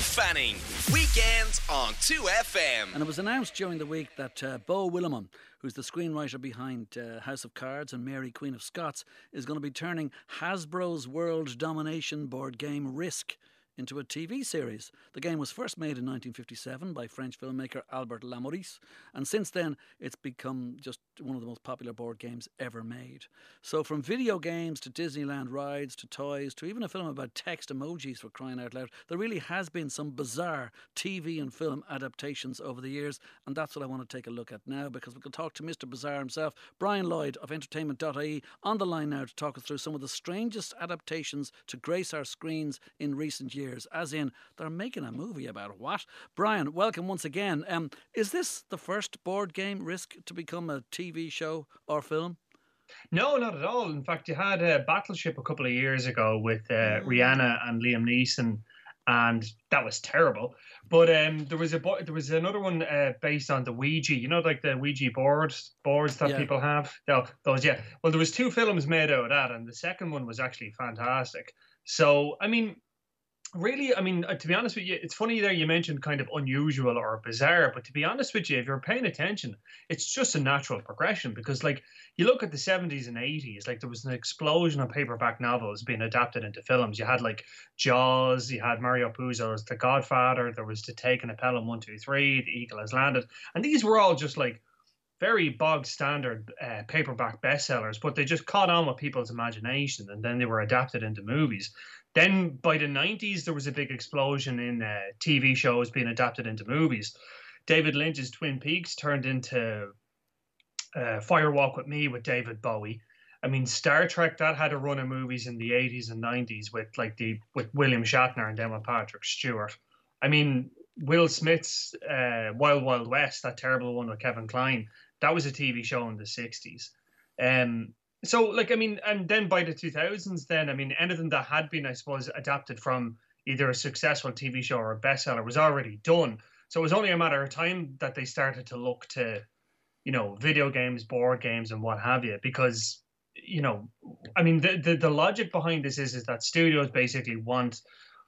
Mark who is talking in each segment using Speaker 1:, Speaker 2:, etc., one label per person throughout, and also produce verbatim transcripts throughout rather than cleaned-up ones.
Speaker 1: Fanning. Weekends on two F M.
Speaker 2: And it was announced during the week that uh, Beau Willimon, who's the screenwriter behind uh, House of Cards and Mary Queen of Scots, is going to be turning Hasbro's world domination board game Risk into a T V series. The game was first made in nineteen fifty-seven by French filmmaker Albert Lamouris, and since then it's become just one of the most popular board games ever made. So from video games to Disneyland rides to toys to even a film about text emojis, for crying out loud, there really has been some bizarre T V and film adaptations over the years, and that's what I want to take a look at now, because we can talk to Mister Bizarre himself, Brian Lloyd of entertainment dot I E, on the line now to talk us through some of the strangest adaptations to grace our screens in recent years. As in, they're making a movie about what? Brian, welcome once again. Um, is this the first board game Risk to become a T V show or film?
Speaker 3: No, not at all. In fact, you had uh, Battleship a couple of years ago with uh, mm. Rihanna and Liam Neeson, and that was terrible. But um, there was a bo- there was another one uh, based on the Ouija. You know, like the Ouija boards boards that yeah. people have. No, those, yeah. Well, there was two films made out of that, and the second one was actually fantastic. So, I mean. Really, I mean, uh, to be honest with you, it's funny there you mentioned kind of unusual or bizarre, but to be honest with you, if you're paying attention, it's just a natural progression, because like you look at the seventies and eighties, like there was an explosion of paperback novels being adapted into films. You had like Jaws, you had Mario Puzo's The Godfather, there was To Take an Pelham one two three, The Eagle Has Landed, and these were all just like very bog standard uh, paperback bestsellers, but they just caught on with people's imagination, and then they were adapted into movies. Then by the nineties, there was a big explosion in uh, T V shows being adapted into movies. David Lynch's Twin Peaks turned into uh, Fire Walk with Me with David Bowie. I mean, Star Trek, that had a run of movies in the eighties and nineties with like the with William Shatner and then with Patrick Stewart. I mean, Will Smith's uh, Wild Wild West, that terrible one with Kevin Kline, that was a T V show in the sixties. Um, So, like, I mean, and then by the two thousands, then, I mean, anything that had been, I suppose, adapted from either a successful T V show or a bestseller was already done. So it was only a matter of time that they started to look to, you know, video games, board games, and what have you. Because, you know, I mean, the the, the logic behind this is, is that studios basically want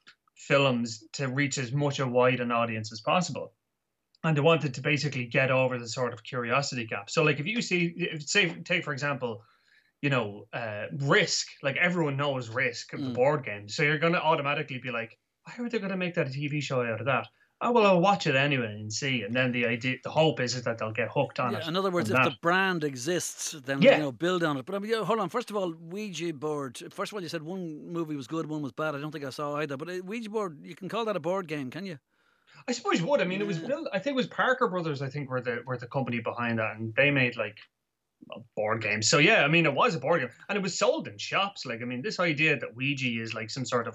Speaker 3: films to reach as much a wide an audience as possible. And they wanted to basically get over the sort of curiosity gap. So, like, if you see, if, say, take, for example, you know, uh, Risk, like everyone knows Risk of the mm. board game. So you're going to automatically be like, why are they going to make that a T V show out of that? Oh, well, I'll watch it anyway and see. And then the idea, the hope is, is that they'll get hooked on
Speaker 2: yeah,
Speaker 3: it.
Speaker 2: In other words, if
Speaker 3: that.
Speaker 2: the brand exists, then,
Speaker 3: yeah.
Speaker 2: you know, build on it. But I mean, you know, hold on. First of all, Ouija board. First of all, you said one movie was good, one was bad. I don't think I saw either. But a Ouija board, you can call that a board game, can you?
Speaker 3: I suppose you would. I mean,
Speaker 2: yeah.
Speaker 3: it was built, I think it was Parker Brothers, I think, were the, were the company behind that. And they made like, board games. So yeah, I mean, it was a board game, and it was sold in shops. Like, I mean, this idea that Ouija is like some sort of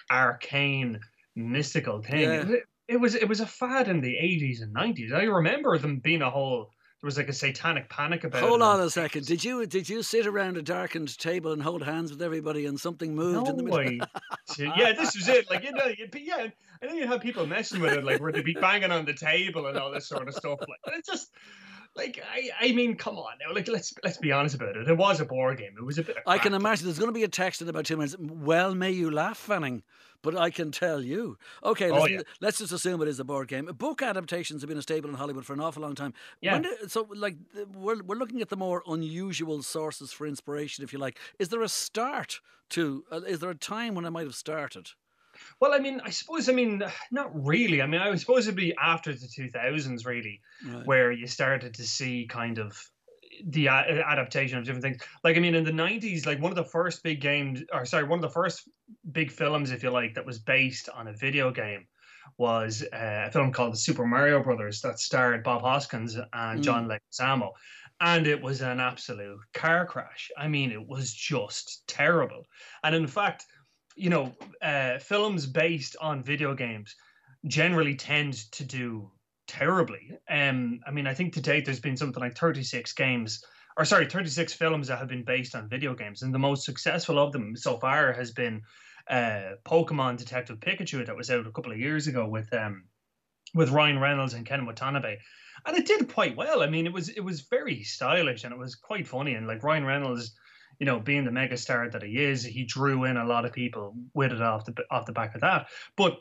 Speaker 3: arcane, mystical thing.
Speaker 2: Yeah.
Speaker 3: It, it was it was a fad in the eighties and nineties. I remember them being a whole. There was like a satanic panic about
Speaker 2: hold
Speaker 3: it.
Speaker 2: Hold on a second. Did you did you sit around a darkened table and hold hands with everybody, and something moved
Speaker 3: no,
Speaker 2: in the middle?
Speaker 3: I, yeah, this was it. Like, you know, yeah, and then you have people messing with it, like where they'd be banging on the table and all this sort of stuff. Like, and it's just. Like, I, I mean, come on now. Like, let's let's be honest about it. It was a board game. It was a bit of
Speaker 2: I can imagine there's going to be a text in about two minutes. Well, may you laugh, Fanning. But I can tell you. Okay,
Speaker 3: oh,
Speaker 2: listen,
Speaker 3: yeah.
Speaker 2: let's just assume it is a board game. Book adaptations have been a staple in Hollywood for an awful long time.
Speaker 3: Yeah.
Speaker 2: When do, so, like, we're, we're looking at the more unusual sources for inspiration, if you like. Is there a start to, uh, is there a time when it might have started?
Speaker 3: Well, I mean, I suppose, I mean, not really. I mean, I suppose it'd be after the two thousands, really, right. where you started to see kind of the a- adaptation of different things. Like, I mean, in the nineties, like one of the first big games, or sorry, one of the first big films, if you like, that was based on a video game was uh, a film called The Super Mario Brothers that starred Bob Hoskins and mm. John Leguizamo. And it was an absolute car crash. I mean, it was just terrible. And in fact, you know, uh, films based on video games generally tend to do terribly. Um, I mean, I think to date there's been something like thirty-six games, or sorry, thirty-six films that have been based on video games. And the most successful of them so far has been uh, Pokemon Detective Pikachu that was out a couple of years ago with um, with Ryan Reynolds and Ken Watanabe. And it did quite well. I mean, it was it was very stylish and it was quite funny. And like Ryan Reynolds, you know, being the megastar that he is, he drew in a lot of people with it off the off the back of that. But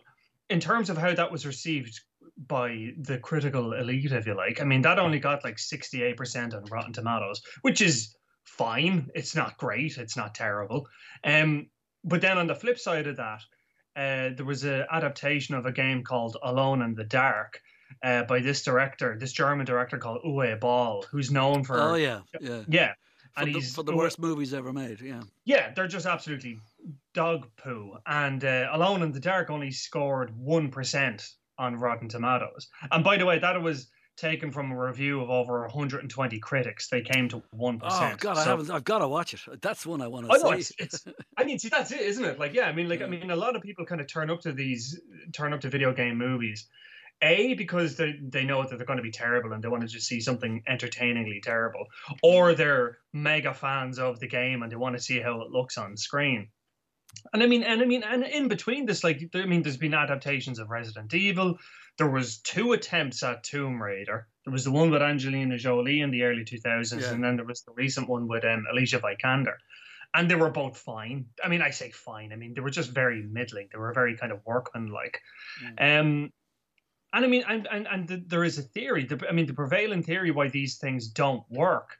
Speaker 3: in terms of how that was received by the critical elite, if you like, I mean, that only got like sixty-eight percent on Rotten Tomatoes, which is fine. It's not great. It's not terrible. Um, but then on the flip side of that, uh, there was an adaptation of a game called Alone in the Dark uh, by this director, this German director called Uwe Ball, who's known for...
Speaker 2: Oh, yeah, yeah.
Speaker 3: Yeah.
Speaker 2: For,
Speaker 3: and
Speaker 2: the,
Speaker 3: he's,
Speaker 2: for the worst movies ever made, yeah.
Speaker 3: Yeah, they're just absolutely dog poo. And uh, Alone in the Dark only scored one percent on Rotten Tomatoes. And by the way, that was taken from a review of over one hundred twenty critics. They came to one percent.
Speaker 2: Oh, God,
Speaker 3: so,
Speaker 2: I haven't, I've got to watch it. That's one I want to
Speaker 3: I
Speaker 2: see.
Speaker 3: know, it's, it's, I mean, see, that's it, isn't it? Like, yeah, I mean, like,
Speaker 2: Yeah.
Speaker 3: I mean, a lot of people kind of turn up to these, turn up to video game movies. A, because they, they know that they're going to be terrible and they want to just see something entertainingly terrible. Or they're mega fans of the game and they want to see how it looks on screen. And I mean, and I mean, and in between this, like, I mean, there's been adaptations of Resident Evil. There was two attempts at Tomb Raider. There was the one with Angelina Jolie in the early two thousands,
Speaker 2: Yeah.
Speaker 3: and then there was the recent one with um, Alicia Vikander. And they were both fine. I mean, I say fine. I mean, they were just very middling. They were very kind of workmanlike. Mm. Um, and I mean, and and, and the, there is a theory. The, I mean, the prevailing theory why these things don't work,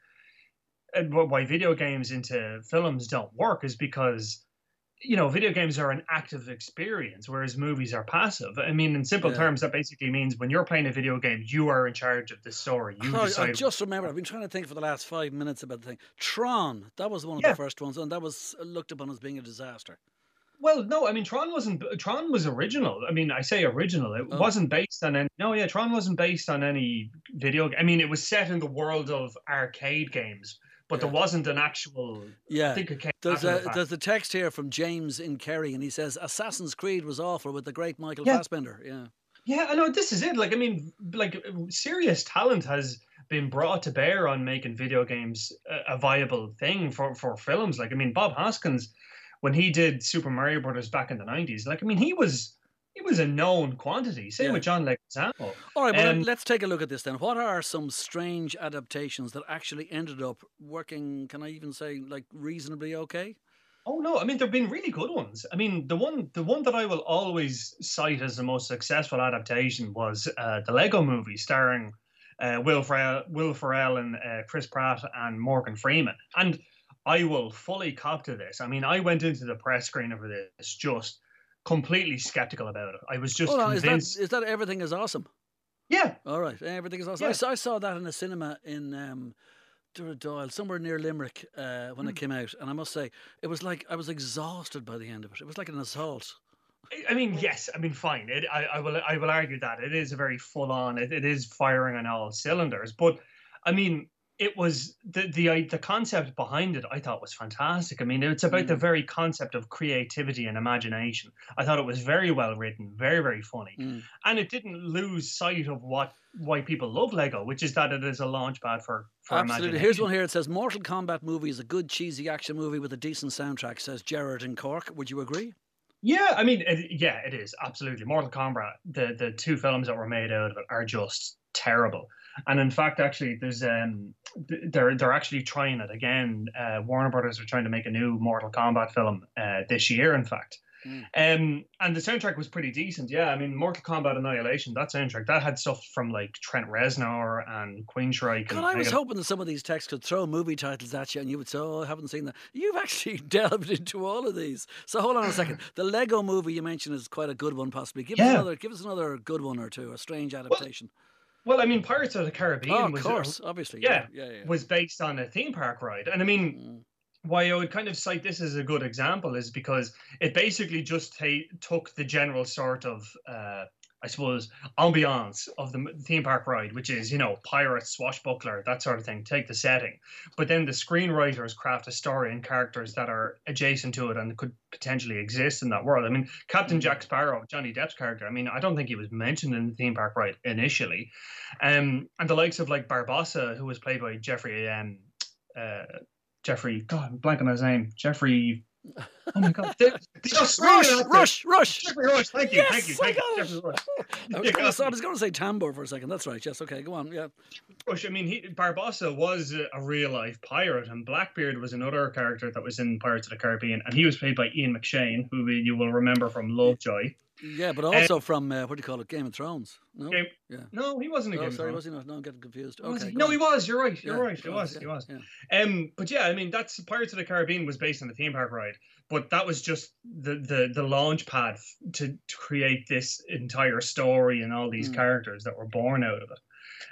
Speaker 3: and why video games into films don't work, is because, you know, video games are an active experience, whereas movies are passive. I mean, in simple
Speaker 2: Yeah.
Speaker 3: terms, that basically means when you're playing a video game, you are in charge of the story. You
Speaker 2: Oh,
Speaker 3: decide.
Speaker 2: I just remember, I've been trying to think for the last five minutes about the thing. Tron, that was one of
Speaker 3: Yeah.
Speaker 2: the first ones, and that was looked upon as being a disaster.
Speaker 3: Well, no, I mean, Tron wasn't. Tron was original. I mean, I say original. It
Speaker 2: Oh.
Speaker 3: wasn't based on any. No, yeah, Tron wasn't based on any video. I mean, it was set in the world of arcade games, but
Speaker 2: Yeah.
Speaker 3: there wasn't an actual.
Speaker 2: Yeah.
Speaker 3: I think it came
Speaker 2: There's
Speaker 3: after the
Speaker 2: a,
Speaker 3: fact.
Speaker 2: there's a text here from James in Kerry, and he says, Assassin's Creed was awful with the great Michael
Speaker 3: Yeah.
Speaker 2: Fassbender. Yeah.
Speaker 3: Yeah, I know. This is it. Like, I mean, like, serious talent has been brought to bear on making video games a, a viable thing for for films. Like, I mean, Bob Hoskins, when he did Super Mario Brothers back in the nineties, like, I mean, he was he was a known quantity. Same
Speaker 2: Yeah.
Speaker 3: with John Leguizamo.
Speaker 2: All right, well,
Speaker 3: Um,
Speaker 2: let's take a look at this then. What are some strange adaptations that actually ended up working, can I even say, like, reasonably okay?
Speaker 3: Oh no, I mean, there've been really good ones. I mean, the one the one that I will always cite as the most successful adaptation was uh, the Lego Movie, starring uh, Will Ferrell, Will Ferrell and uh, Chris Pratt and Morgan Freeman. And I will fully cop to this. I mean, I went into the press screening for this just completely skeptical about it. I was just
Speaker 2: Hold on, is that,
Speaker 3: convinced.
Speaker 2: is that Everything is Awesome?
Speaker 3: Yeah,
Speaker 2: All right, Everything is Awesome.
Speaker 3: Yeah.
Speaker 2: I, saw, I saw that in a cinema in um, Doyle, somewhere near Limerick uh, when
Speaker 3: Hmm.
Speaker 2: it came out. And I must say, it was like I was exhausted by the end of it. It was like an assault.
Speaker 3: I- I mean, yes. I mean, fine. It, I, I will. I will argue that it is a very full on. It, it is firing on all cylinders. But I mean, it was the the I- the concept behind it. I thought was fantastic. I mean, it's about the
Speaker 2: Mm.
Speaker 3: very concept of creativity and imagination. I thought it was very well written, very very funny,
Speaker 2: Mm.
Speaker 3: and it didn't lose sight of what why people love Lego, which is that it is a launch pad for for
Speaker 2: Absolutely.
Speaker 3: imagination.
Speaker 2: Here's one here. It says Mortal Kombat movie is a good cheesy action movie with a decent soundtrack, says Gerard in Cork. Would you agree?
Speaker 3: Yeah, I mean, it, yeah, it is absolutely. Mortal Kombat, the the two films that were made out of it are just terrible. And in fact, actually, there's um, th- they're they're actually trying it again. Uh, Warner Brothers are trying to make a new Mortal Kombat film uh, this year. In fact,
Speaker 2: Mm.
Speaker 3: um, and the soundtrack was pretty decent. Yeah, I mean, Mortal Kombat Annihilation, that soundtrack that had stuff from like Trent Reznor and Queensryche.
Speaker 2: God,
Speaker 3: and
Speaker 2: I was
Speaker 3: Megan-
Speaker 2: hoping that some of these texts could throw movie titles at you and you would say, oh, I haven't seen that. You've actually delved into all of these. So hold on a second. The Lego movie you mentioned is quite a good one, possibly. Give us
Speaker 3: Yeah.
Speaker 2: another give us another good one or two, a strange adaptation.
Speaker 3: Well, I mean, Pirates of the Caribbean
Speaker 2: oh, of
Speaker 3: was
Speaker 2: course, obviously.
Speaker 3: yeah,
Speaker 2: Yeah, yeah, yeah.
Speaker 3: was based on a theme park ride, and I mean.
Speaker 2: Mm.
Speaker 3: Why I would kind of cite this as a good example is because it basically just ta- took the general sort of, uh, I suppose, ambiance of the m- theme park ride, which is, you know, pirate, swashbuckler, that sort of thing, take the setting. But then the screenwriters craft a story and characters that are adjacent to it and could potentially exist in that world. I mean, Captain Jack Sparrow, Johnny Depp's character, I mean, I don't think he was mentioned in the theme park ride initially. Um, and the likes of like Barbossa, who was played by Jeffrey um, uh, Jeffrey, God, I'm blanking on his name. Jeffrey. Oh my God! The, the Australian
Speaker 2: Rush,
Speaker 3: actor.
Speaker 2: Rush, Rush.
Speaker 3: Jeffrey Rush. Thank you,
Speaker 2: Yes,
Speaker 3: thank you,
Speaker 2: I
Speaker 3: thank you.
Speaker 2: got it.
Speaker 3: Jeffrey Rush.
Speaker 2: I was
Speaker 3: You
Speaker 2: going
Speaker 3: got
Speaker 2: to I was going to say Tambor for a second. That's right. Yes. Okay. Go on. Yeah.
Speaker 3: Rush. I mean, he, Barbossa was a, a real life pirate, and Blackbeard was another character that was in Pirates of the Caribbean, and he was played by Ian McShane, who you will remember from Lovejoy.
Speaker 2: Yeah, but also um, from uh, what do you call it, Game of Thrones? No,
Speaker 3: Game,
Speaker 2: yeah,
Speaker 3: no, he wasn't a
Speaker 2: oh,
Speaker 3: Game
Speaker 2: sorry,
Speaker 3: of
Speaker 2: was he not? No, I'm getting confused.
Speaker 3: Was
Speaker 2: okay,
Speaker 3: he? No,
Speaker 2: on.
Speaker 3: he was. You're right. You're
Speaker 2: yeah,
Speaker 3: right. He was.
Speaker 2: yeah,
Speaker 3: He was.
Speaker 2: Yeah.
Speaker 3: Um, but yeah, I mean, that's Pirates of the Caribbean was based on the theme park ride, but that was just the the the launch pad to, to create this entire story and all these mm. characters that were born out of it.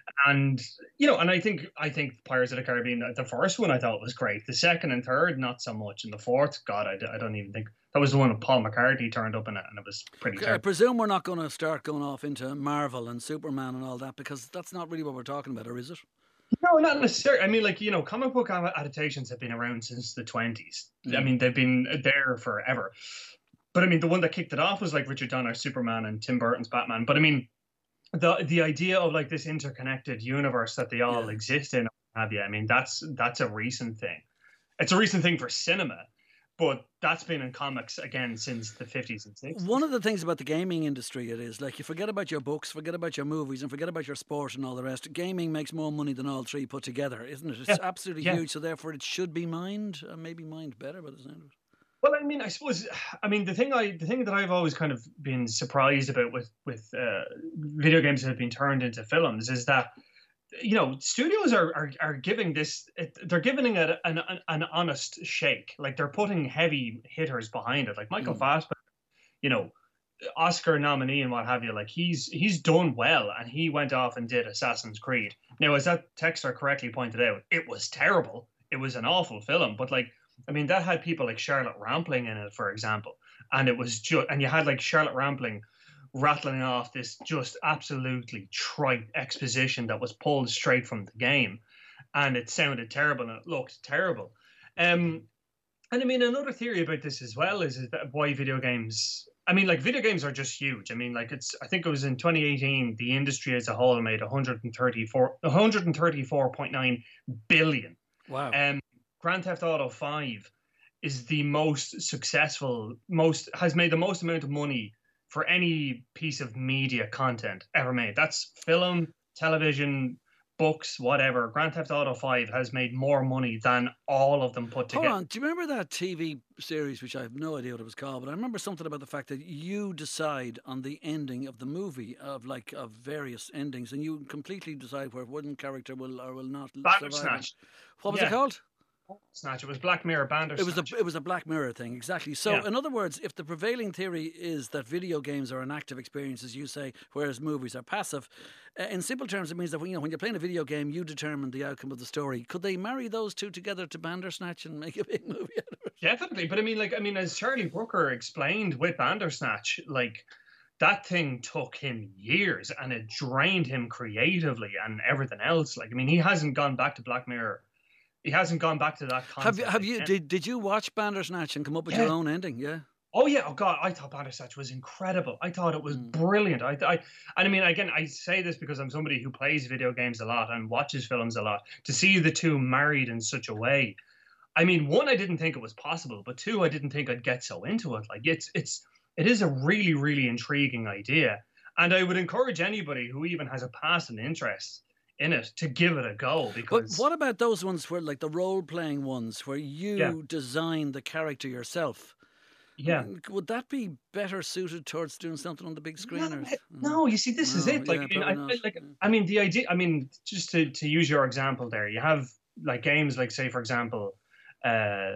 Speaker 3: And you know, and I think I think Pirates of the Caribbean, the first one I thought was great. The second and third, not so much. And the fourth, God, I, I don't even think that was the one with Paul McCartney turned up in it, and it was pretty.
Speaker 2: Okay, I presume we're not going to start going off into Marvel and Superman and all that, because that's not really what we're talking about, or is it?
Speaker 3: No, not necessarily. I mean, like, you know, comic book adaptations have been around since the twenties. Mm. I mean, they've been there forever. But I mean, the one that kicked it off was like Richard Donner's Superman and Tim Burton's Batman. But I mean, the the idea of like this interconnected universe that they all yeah. exist in, have you? I mean, that's that's a recent thing. It's a recent thing for cinema, but that's been in comics again since the fifties and sixties.
Speaker 2: One of the things about the gaming industry, it is like you forget about your books, forget about your movies, and forget about your sport and all the rest. Gaming makes more money than all three put together, isn't it? It's yeah. absolutely yeah. huge. So therefore, it should be mined, uh, maybe mined better by the sound of it.
Speaker 3: Well, I mean, I suppose, I mean, the thing I, the thing that I've always kind of been surprised about with with uh, video games that have been turned into films is that, you know, studios are are, are giving this, they're giving it an, an an honest shake. Like they're putting heavy hitters behind it, like Michael mm. Fassbender, you know, Oscar nominee and what have you. Like he's he's done well, and he went off and did Assassin's Creed. Now, as that texter correctly pointed out, it was terrible. It was an awful film, but like. I mean, that had people like Charlotte Rampling in it, for example, and it was just, and you had like Charlotte Rampling rattling off this just absolutely trite exposition that was pulled straight from the game, and it sounded terrible and it looked terrible. Um, and I mean, another theory about this as well is, is that why video games. I mean, like video games are just huge. I mean, like it's. I think it was in twenty eighteen, the industry as a whole made one hundred thirty-four, one hundred thirty-four point nine billion.
Speaker 2: Wow.
Speaker 3: Um. Grand Theft Auto five is the most successful, most has made the most amount of money for any piece of media content ever made. That's film, television, books, whatever. Grand Theft Auto five has made more money than all of them put together.
Speaker 2: Hold on, do you remember that T V series, which I have no idea what it was called, but I remember something about the fact that you decide on the ending of the movie, of like of various endings, and you completely decide where one character will or will not survive.
Speaker 3: Bandersnatch.
Speaker 2: What was
Speaker 3: yeah.
Speaker 2: it called?
Speaker 3: Snatch. It was Black Mirror Bandersnatch.
Speaker 2: It was a it was a Black Mirror thing, exactly. So, yeah. in other words, if the prevailing theory is that video games are an active experience, as you say, whereas movies are passive, uh, in simple terms, it means that when, you know, when you're playing a video game, you determine the outcome of the story. Could they marry those two together to Bandersnatch and make a big movie out of it?
Speaker 3: Definitely, but I mean, like, I mean, as Charlie Brooker explained with Bandersnatch, like. That thing took him years, and it drained him creatively and everything else. Like, I mean, he hasn't gone back to Black Mirror. He hasn't gone back to that concept.
Speaker 2: Have you? Have you? Did Did you watch Bandersnatch and come up with yeah. your own ending? Yeah.
Speaker 3: Oh yeah. Oh God, I thought Bandersnatch was incredible. I thought it was mm. brilliant. I, I, and I mean, again, I say this because I'm somebody who plays video games a lot and watches films a lot. To see the two married in such a way, I mean, one, I didn't think it was possible, but two, I didn't think I'd get so into it. Like, it's, it's, it is a really, really intriguing idea, and I would encourage anybody who even has a passing interest in it to give it a go. Because
Speaker 2: but what about those ones where, like the role-playing ones, where you
Speaker 3: yeah.
Speaker 2: design the character yourself?
Speaker 3: Yeah,
Speaker 2: would that be better suited towards doing something on the big screen?
Speaker 3: No,
Speaker 2: or,
Speaker 3: no you see, this
Speaker 2: no,
Speaker 3: is it. Like,
Speaker 2: yeah,
Speaker 3: I, mean, I, like, I mean, the idea. I mean, just to to use your example there, you have like games like, say, for example, uh,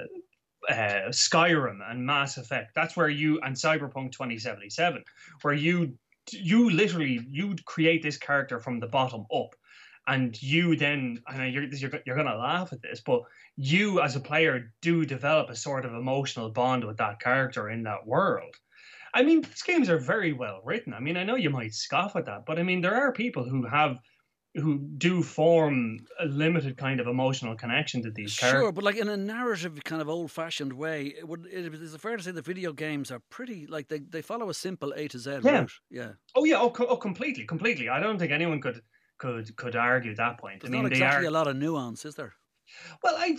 Speaker 3: uh, Skyrim and Mass Effect. That's where you and Cyberpunk twenty seventy-seven, where you you literally you create this character from the bottom up. And you then, I know you're, you're, you're going to laugh at this, but you as a player do develop a sort of emotional bond with that character in that world. I mean, these games are very well written. I mean, I know you might scoff at that, but I mean, there are people who have, who do form a limited kind of emotional connection to these
Speaker 2: sure,
Speaker 3: characters.
Speaker 2: Sure, but like in a narrative kind of old-fashioned way, it would, it, is it fair to say that video games are pretty, like they, they follow a simple A to Z
Speaker 3: yeah.
Speaker 2: route? Yeah.
Speaker 3: Oh, yeah, oh, co- oh, completely, completely. I don't think anyone could... could could argue that point.
Speaker 2: There's
Speaker 3: I mean,
Speaker 2: not exactly
Speaker 3: they are,
Speaker 2: a lot of nuance, is there?
Speaker 3: Well, I,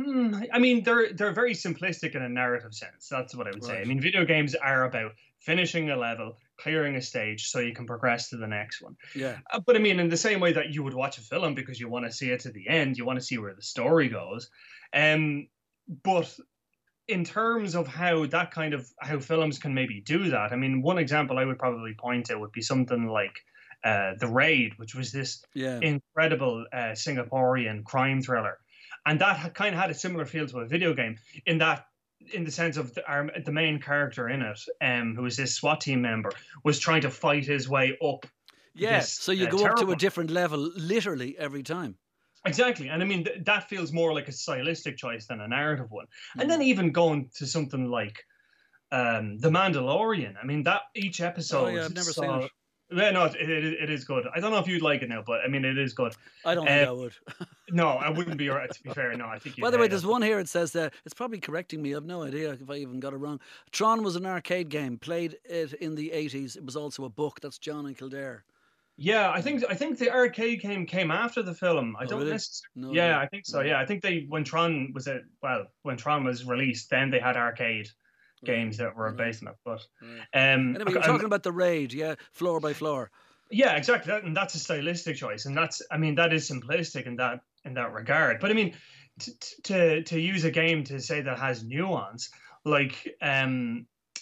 Speaker 3: I mean, they're they're very simplistic in a narrative sense. That's what I would right. say. I mean, video games are about finishing a level, clearing a stage, so you can progress to the next one.
Speaker 2: Yeah.
Speaker 3: Uh, but I mean, in the same way that you would watch a film because you want to see it to the end, you want to see where the story goes. Um, but in terms of how that kind of how films can maybe do that, I mean, one example I would probably point to would be something like uh, The Raid, which was this
Speaker 2: Yeah.
Speaker 3: incredible uh, Singaporean crime thriller, and that had, kind of had a similar feel to a video game in that, in the sense of the, our, the main character in it, um, who was this SWAT team member, was trying to fight his way up.
Speaker 2: Yeah,
Speaker 3: this,
Speaker 2: so you
Speaker 3: uh,
Speaker 2: go up to
Speaker 3: terrible-
Speaker 2: a different level literally every time.
Speaker 3: Exactly, and I mean th- that feels more like a stylistic choice than a narrative one.
Speaker 2: Mm.
Speaker 3: And then even going to something like um, The Mandalorian. I mean, that each episode.
Speaker 2: Oh yeah, I've never
Speaker 3: saw,
Speaker 2: seen it.
Speaker 3: Yeah, no, it, it, it is good. I don't know if you'd like it now, but I mean, it is good.
Speaker 2: I don't think
Speaker 3: Uh,
Speaker 2: I would.
Speaker 3: No, I wouldn't be right. To be fair, no, I think.
Speaker 2: By the way, there's one here. It says uh, it's probably correcting me. I've no idea if I even got it wrong. Tron was an arcade game. Played it in the eighties. It was also a book. That's John and Kildare.
Speaker 3: Yeah, I think I think the arcade game came after the film. I
Speaker 2: Oh,
Speaker 3: don't
Speaker 2: really?
Speaker 3: necessarily.
Speaker 2: No
Speaker 3: yeah,
Speaker 2: idea.
Speaker 3: I think so.
Speaker 2: No.
Speaker 3: Yeah, I think they when Tron was a well when Tron was released, then they had arcade games that were
Speaker 2: Right.
Speaker 3: based on it. But
Speaker 2: Right.
Speaker 3: um,
Speaker 2: Anyway, you're
Speaker 3: and-
Speaker 2: talking about The Raid, yeah, floor by floor.
Speaker 3: yeah, exactly. That, and that's a stylistic choice, and that's I mean that is simplistic in that in that regard. But I mean, t- t- to to use a game to say that has nuance, like um,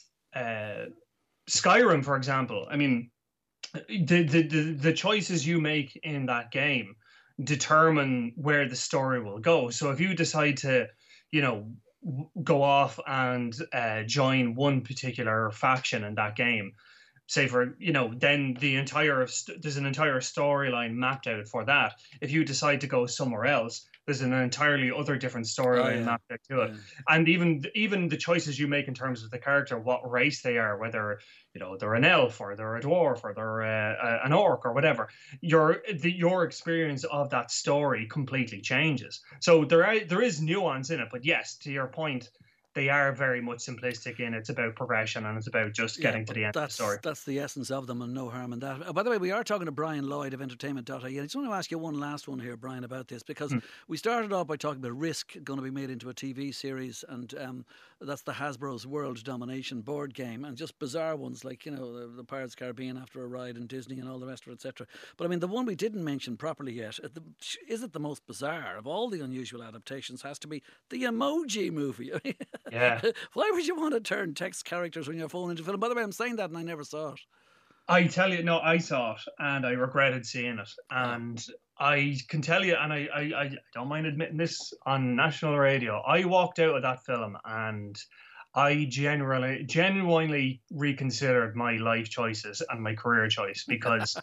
Speaker 3: uh, Skyrim, for example. I mean, the, the the the choices you make in that game determine where the story will go. So if you decide to, you know, w- go off and uh, join one particular faction in that game, say for you know, then the entire st- there's an entire storyline mapped out for that. If you decide to go somewhere else, there's an entirely other different storyline
Speaker 2: Oh, yeah.
Speaker 3: mapped out to it.
Speaker 2: Yeah.
Speaker 3: And even even the choices you make in terms of the character, what race they are, whether you know they're an elf or they're a dwarf or they're uh, an orc or whatever, your the, your experience of that story completely changes. So there are, there is nuance in it, but yes, to your point, they are very much simplistic in it's about progression and it's about just getting
Speaker 2: Yeah,
Speaker 3: to
Speaker 2: but
Speaker 3: the end of the
Speaker 2: that's,
Speaker 3: story.
Speaker 2: That's the essence of them, and no harm in that. Uh, by the way, we are talking to Brian Lloyd of entertainment dot I E. I just want to ask you one last one here, Brian, about this, because
Speaker 3: Hmm.
Speaker 2: we started off by talking about Risk going to be made into a T V series, and um, that's the Hasbro's World Domination board game, and just bizarre ones like, you know, the, the Pirates of the Caribbean After a Ride and Disney and all the rest of it, et cetera. But I mean, the one we didn't mention properly yet, uh, the, is it the most bizarre of all the unusual adaptations, has to be the Emoji Movie.
Speaker 3: Yeah.
Speaker 2: Why would you want to turn text characters on your phone into film? By the way, I'm saying that and I never saw it.
Speaker 3: I tell you, no, I saw it and I regretted seeing it. And I can tell you, and I, I, I don't mind admitting this on national radio, I walked out of that film and I genuinely, genuinely reconsidered my life choices and my career choice because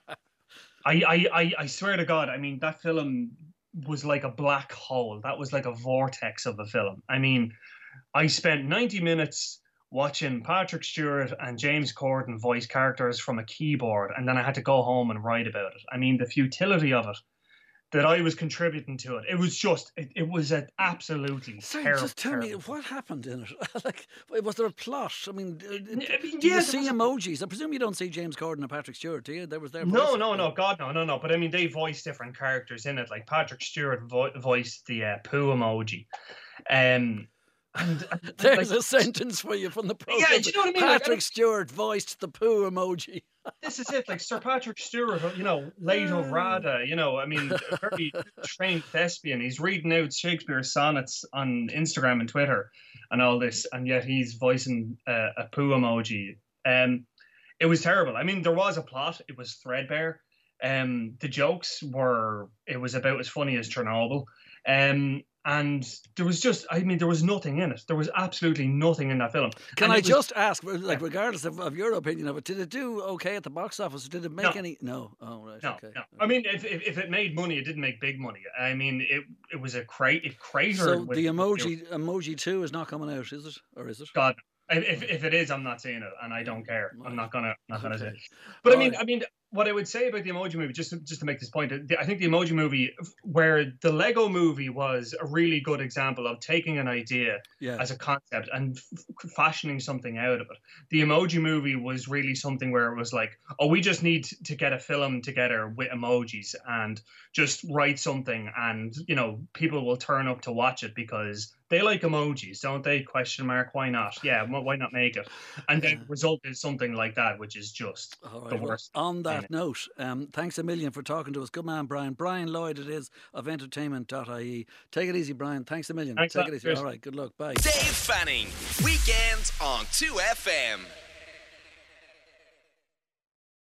Speaker 3: I, I, I, I swear to God, I mean, that film was like a black hole. That was like a vortex of a film. I mean, I spent ninety minutes watching Patrick Stewart and James Corden voice characters from a keyboard, and then I had to go home and write about it. I mean, the futility of it, that I was contributing to it, it was just, it, it was an absolutely
Speaker 2: Sorry,
Speaker 3: terrible.
Speaker 2: just tell me,
Speaker 3: terrible-
Speaker 2: what happened in it? Like, was there a plot? I mean, uh,
Speaker 3: I
Speaker 2: do
Speaker 3: mean,
Speaker 2: you
Speaker 3: yeah, there
Speaker 2: see
Speaker 3: was a-
Speaker 2: emojis? I presume you don't see James Corden and Patrick Stewart, do you? There was their
Speaker 3: No,
Speaker 2: voice?
Speaker 3: no, no, God, no, no, no. But I mean, they voiced different characters in it. Like Patrick Stewart vo- voiced the uh, poo emoji. Um, and, and
Speaker 2: There's
Speaker 3: like,
Speaker 2: a sentence for you from the program.
Speaker 3: Yeah, do you know what I mean? Like, I
Speaker 2: Patrick
Speaker 3: don't-
Speaker 2: Stewart voiced the poo emoji.
Speaker 3: this is it. Like Sir Patrick Stewart, you know, late of Rada, you know, I mean, a very trained thespian. He's reading out Shakespeare's sonnets on Instagram and Twitter and all this, and yet he's voicing uh, a poo emoji. Um, it was terrible. I mean, there was a plot. It was threadbare. Um, the jokes were. It was about as funny as Chernobyl. Um, and there was just. I mean, there was nothing in it. There was absolutely nothing in that film.
Speaker 2: Can
Speaker 3: And
Speaker 2: I
Speaker 3: it was-
Speaker 2: just ask, like,
Speaker 3: Yeah.
Speaker 2: regardless of, of your opinion of it, did it do okay at the box office? Did it make
Speaker 3: No.
Speaker 2: any? No. Oh, right.
Speaker 3: No,
Speaker 2: okay.
Speaker 3: no. I mean, if, if if it made money, it didn't make big money. I mean, it it was a crate. It cratered.
Speaker 2: So
Speaker 3: with,
Speaker 2: the emoji emoji two is not coming out, is it, or is it?
Speaker 3: God, if if it is, I'm not seeing it, and I don't care. I'm not gonna not gonna say.
Speaker 2: Okay.
Speaker 3: It. But I
Speaker 2: All
Speaker 3: mean,
Speaker 2: right.
Speaker 3: I mean, what I would say about the Emoji Movie, just to, just to make this point, the- I think the Emoji Movie, where the Lego Movie was a really good example of taking an idea
Speaker 2: Yeah.
Speaker 3: as a concept and f- fashioning something out of it. The Emoji Movie was really something where it was like, oh, we just need to get a film together with emojis and just write something, and you know, people will turn up to watch it because they like emojis, don't they? Question mark. Why not? Yeah, wh- why not make it? And then result is something like that, which is just
Speaker 2: All
Speaker 3: the
Speaker 2: right. Well,
Speaker 3: worst.
Speaker 2: on that that note, um, thanks a million for talking to us. Good man, Brian. Brian Lloyd it is of entertainment dot I E. Take it easy, Brian. Thanks a million.
Speaker 3: Thanks
Speaker 2: Take
Speaker 3: that.
Speaker 2: it easy.
Speaker 3: Cheers.
Speaker 2: All right, good luck. Bye.
Speaker 1: Dave Fanning, weekends on two F M.